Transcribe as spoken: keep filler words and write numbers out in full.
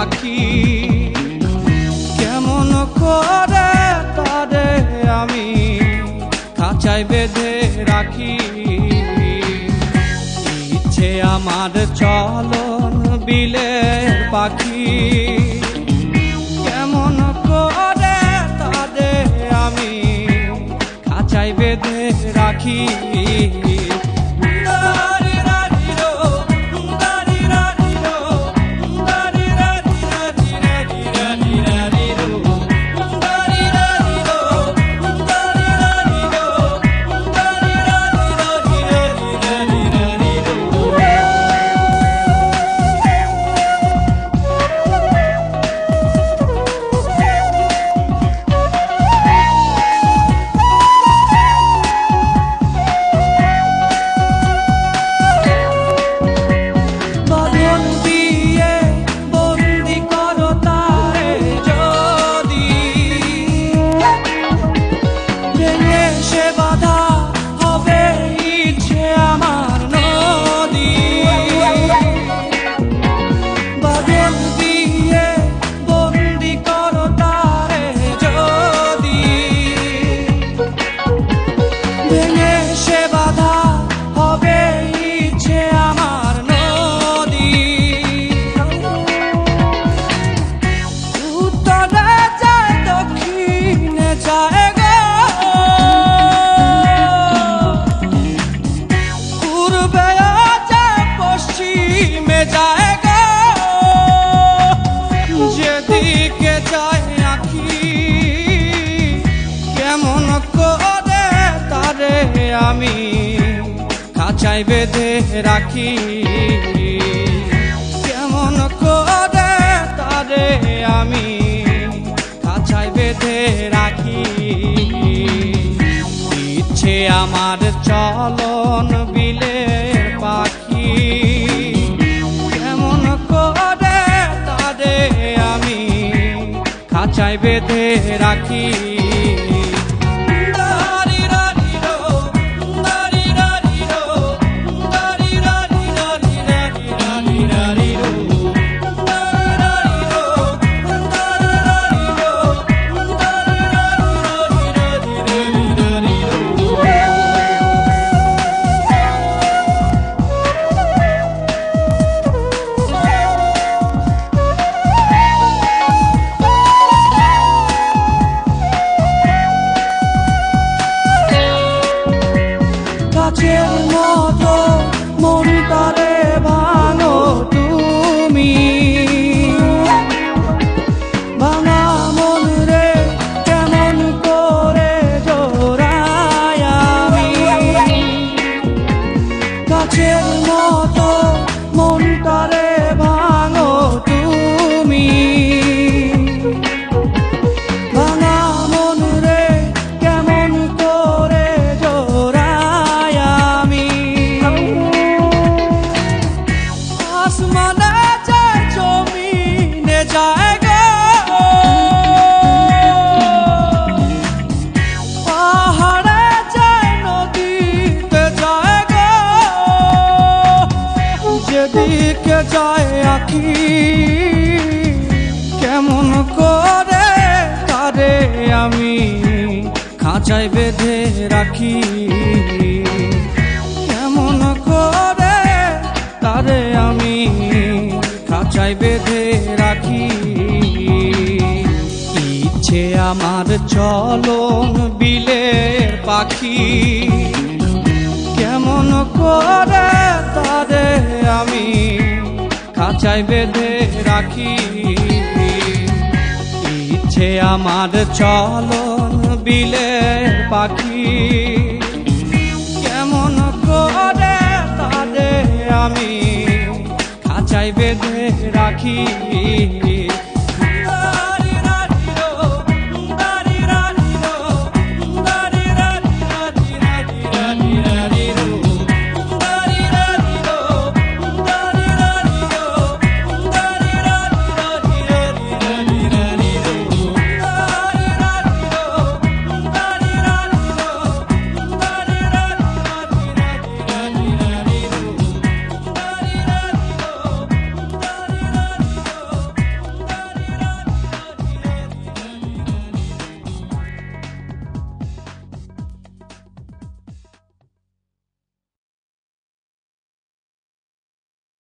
পাখি কেমন করে তারে আমি খাঁচায় বেঁধে রাখি। ইচ্ছে আমার চলন বিলের পাখি কেমন করে তারে আমি খাঁচায় বেঁধে রাখি। যেদিকে যায় আঁখি কেমন করে তারে আমি খাঁচায় বেঁধে রাখি। কেমন করে তারে আমি খাঁচায় বেঁধে রাখি। ইচ্ছে আমার চলন বিলের পাখি কেমন করে তারে আমি খাঁচায় বেঁধে রাখি। গাছের মতো মন তারে ভাঙো তুমি, ভাঙা মন রে কেমন করে জোড়াই আমি। গাছের মতো মন তারে ভাঙো তুমি, ভাঙা মন রে কেমন করে জোড়াই আসমানে যায় জমিনে যায় গো, পাহাড়ে যায় নদীতে যায় গো। যেদিকে যায় আঁখি কেমন করে তারে আমি খাঁচায় বেঁধে রাখি। কেমন করে তারে আমি খাঁচায় বেঁধে রাখি। ইচ্ছে আমার চলন বিলের পাখি কেমন করে তারে আমি খাঁচায় বেঁধে রাখি। ইচ্ছে আমার চলন বিলের পাখি কেমন করে তারে আমি খাঁচায় বেঁধে রাখি।